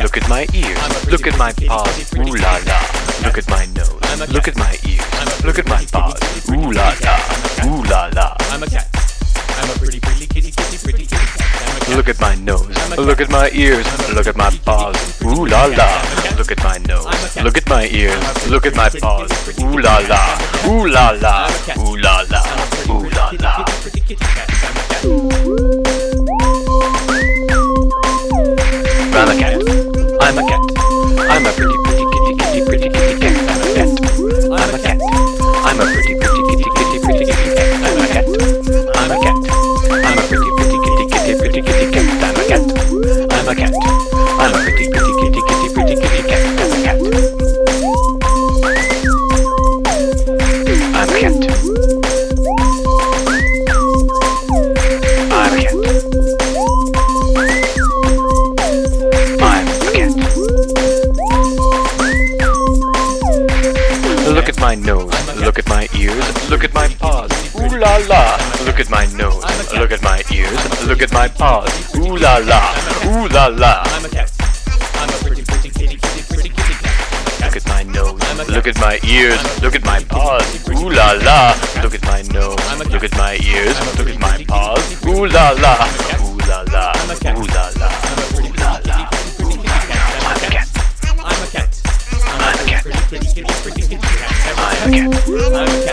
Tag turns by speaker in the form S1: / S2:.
S1: Look at my ears. Look at my paws. Ooh la la. Look at my nose. Look at my ears. Look at my paws. Ooh la la. Ooh la la.
S2: I'm a cat. I'm a pretty kitty, pretty kitty cat. I'm a cat.
S1: Look at my nose. Look at my ears. Look at my paws. Ooh la la. Look at my nose. Look at my ears. Look at my paws. Ooh la la. Ooh la la. Ooh la la. Ooh la la.
S2: Pretty kitty cat. I'm a cat.
S1: I'm a cat. I'm a pretty kitty cat. I'm a cat. I'm a pretty kitty cat. I'm a cat. I'm a cat. I'm a pretty kitty cat. I'm a cat. I'm a cat. I'm a pretty kitty cat. I'm a cat. I'm a cat. I'm a cat. Look at my nose, look at my ears, look at my paws, ooh la la. Look at my nose, look at my ears, look at my paws, ooh la la, ooh la la.
S2: I'm a cat. I'm a pretty kitty cat.
S1: Look at my nose, look at my ears, look at my paws, ooh la la. Look at my nose, look at my ears, look at my paws, ooh la la, ooh la la, ooh la la, ooh la la. I'm a cat.
S2: I'm a cat.
S1: I'm a cat.
S2: Pretty kitty cat.
S1: I'm a cat.
S2: I'm a